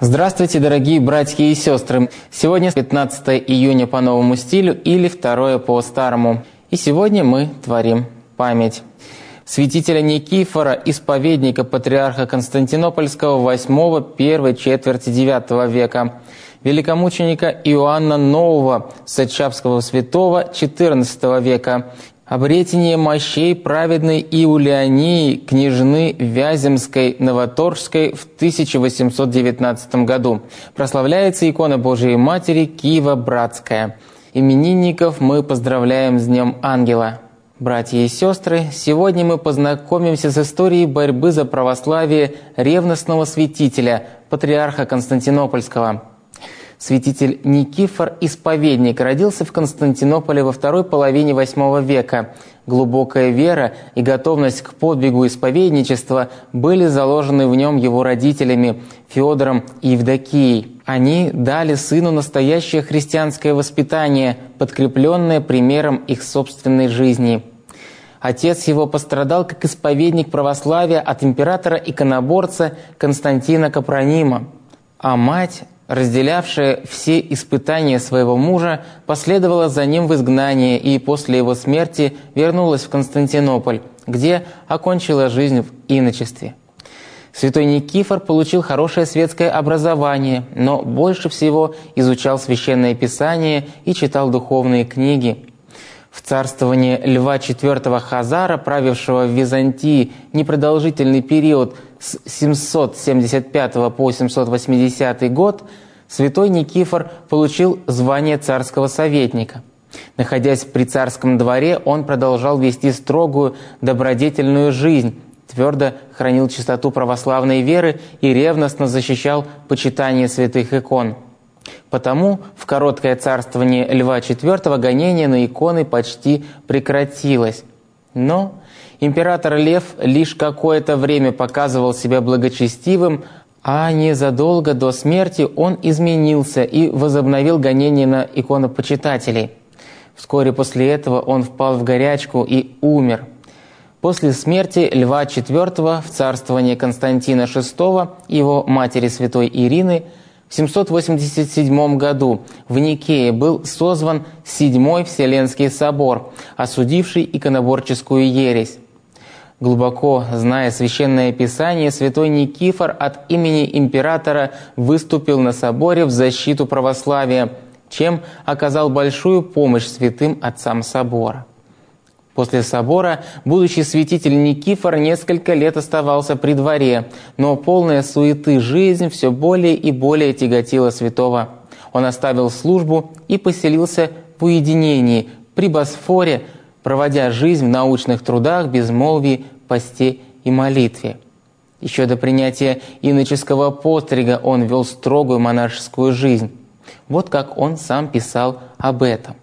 Здравствуйте, дорогие братья и сестры! Сегодня 15 июня по новому стилю или 2 по старому. И сегодня мы творим память святителя Никифора, исповедника патриарха Константинопольского 8-1 четверти IX века, великомученика Иоанна Нового, сачавского святого XIV века, обретение мощей праведной Иулиании, княжны Вяземской Новоторжской в 1819 году. Прославляется икона Божией Матери Киево-Братская. Именинников мы поздравляем с Днем Ангела. Братья и сестры, сегодня мы познакомимся с историей борьбы за православие ревностного святителя, патриарха Константинопольского. Святитель Никифор, исповедник, родился в Константинополе во второй половине VIII века. Глубокая вера и готовность к подвигу исповедничества были заложены в нем его родителями Феодором и Евдокией. Они дали сыну настоящее христианское воспитание, подкрепленное примером их собственной жизни. Отец его пострадал как исповедник православия от императора-иконоборца Константина Капронима, а мать, разделявшая все испытания своего мужа, последовала за ним в изгнание и после его смерти вернулась в Константинополь, где окончила жизнь в иночестве. Святой Никифор получил хорошее светское образование, но больше всего изучал Священное Писание и читал духовные книги. В царствование Льва IV Хазара, правившего в Византии непродолжительный период с 775 по 780 год, святой Никифор получил звание царского советника. Находясь при царском дворе, он продолжал вести строгую добродетельную жизнь, твердо хранил чистоту православной веры и ревностно защищал почитание святых икон. Потому в короткое царствование Льва IV гонение на иконы почти прекратилось. Но император Лев лишь какое-то время показывал себя благочестивым, а незадолго до смерти он изменился и возобновил гонение на иконопочитателей. Вскоре после этого он впал в горячку и умер. После смерти Льва IV в царствование Константина VI и его матери святой Ирины в 787 году в Никее был созван Седьмой Вселенский собор, осудивший иконоборческую ересь. Глубоко зная Священное Писание, святой Никифор от имени императора выступил на соборе в защиту православия, чем оказал большую помощь святым отцам собора. После собора будущий святитель Никифор несколько лет оставался при дворе, но полная суеты жизнь все более и более тяготила святого. Он оставил службу и поселился в уединении при Босфоре, проводя жизнь в научных трудах, безмолвии, посте и молитве. Еще до принятия иноческого пострига он вел строгую монашескую жизнь. Вот как он сам писал об этом.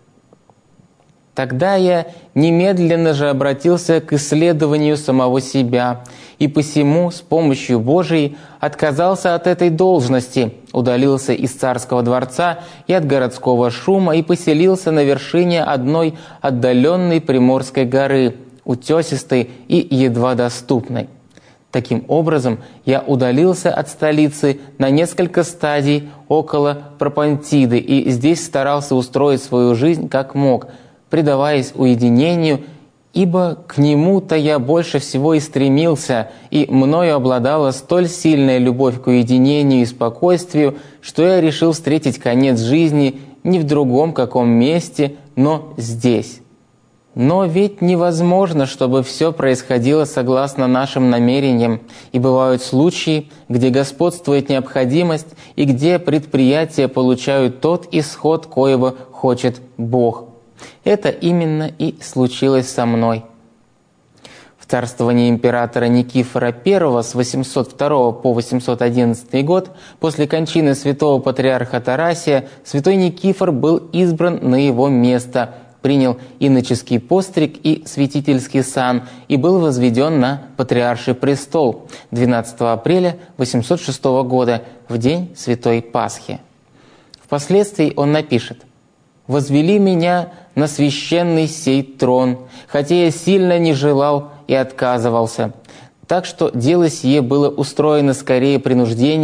«Тогда я немедленно же обратился к исследованию самого себя, и посему с помощью Божией отказался от этой должности, удалился из царского дворца и от городского шума и поселился на вершине одной отдаленной Приморской горы, утесистой и едва доступной. Таким образом, я удалился от столицы на несколько стадий около Пропонтиды и здесь старался устроить свою жизнь как мог, предаваясь уединению, ибо к нему-то я больше всего и стремился, и мною обладала столь сильная любовь к уединению и спокойствию, что я решил встретить конец жизни не в другом каком месте, но здесь. Но ведь невозможно, чтобы все происходило согласно нашим намерениям, и бывают случаи, где господствует необходимость и где предприятия получают тот исход, коего хочет Бог. Это именно и случилось со мной. В царствовании императора Никифора I с 802 по 811 год, после кончины святого патриарха Тарасия, святой Никифор был избран на его место, принял иноческий постриг и святительский сан и был возведен на патриарший престол 12 апреля 806 года, в день Святой Пасхи. Впоследствии он напишет: «Возвели меня на священный сей трон, хотя я сильно не желал и отказывался. Так что дело сие было устроено скорее принуждением,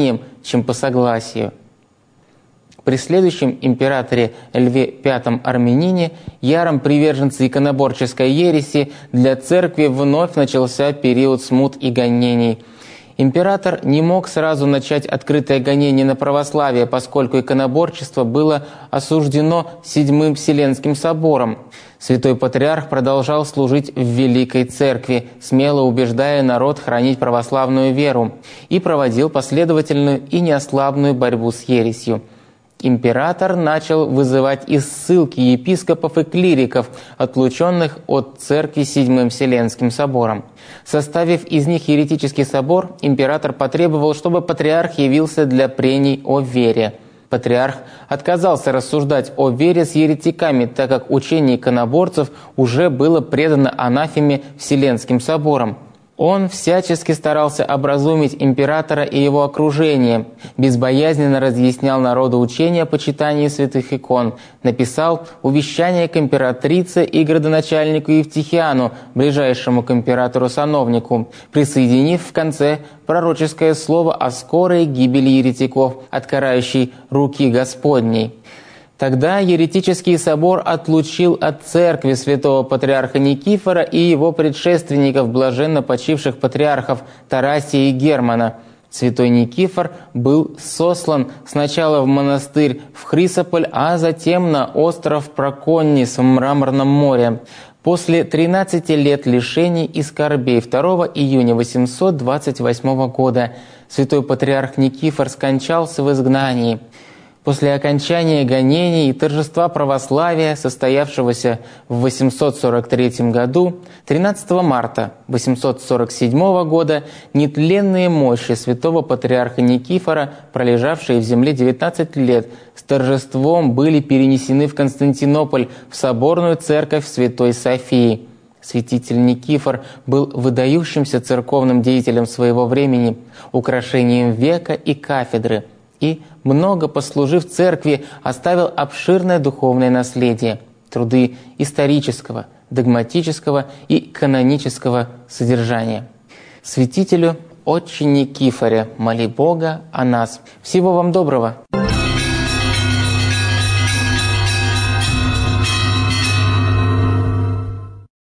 чем по согласию. При следующем императоре Льве V Армянине, яром приверженце иконоборческой ереси, для церкви вновь начался период смут и гонений. Император не мог сразу начать открытое гонение на православие, поскольку иконоборчество было осуждено Седьмым Вселенским собором. Святой Патриарх продолжал служить в Великой Церкви, смело убеждая народ хранить православную веру, и проводил последовательную и неослабную борьбу с ересью. Император начал вызывать из ссылки епископов и клириков, отлученных от церкви Седьмым Вселенским собором. Составив из них еретический собор, император потребовал, чтобы патриарх явился для прений о вере. Патриарх отказался рассуждать о вере с еретиками, так как учение иконоборцев уже было предано анафеме Вселенским собором. Он всячески старался образумить императора и его окружение, безбоязненно разъяснял народу учение о почитании святых икон, написал увещание к императрице и градоначальнику Евтихиану, ближайшему к императору-сановнику, присоединив в конце пророческое слово о скорой гибели еретиков от карающей руки Господней. Тогда еретический собор отлучил от церкви святого патриарха Никифора и его предшественников, блаженно почивших патриархов Тарасия и Германа. Святой Никифор был сослан сначала в монастырь в Хрисополь, а затем на остров Проконнис в Мраморном море. После 13 лет лишений и скорбей 2 июня 828 года святой патриарх Никифор скончался в изгнании. После окончания гонений и торжества православия, состоявшегося в 843 году, 13 марта 847 года нетленные мощи святого патриарха Никифора, пролежавшие в земле 19 лет, с торжеством были перенесены в Константинополь, в соборную церковь Святой Софии. Святитель Никифор был выдающимся церковным деятелем своего времени, украшением века и кафедры, и, много послужив церкви, оставил обширное духовное наследие, труды исторического, догматического и канонического содержания. Святителю, отче Никифоре, моли Бога о нас. Всего вам доброго!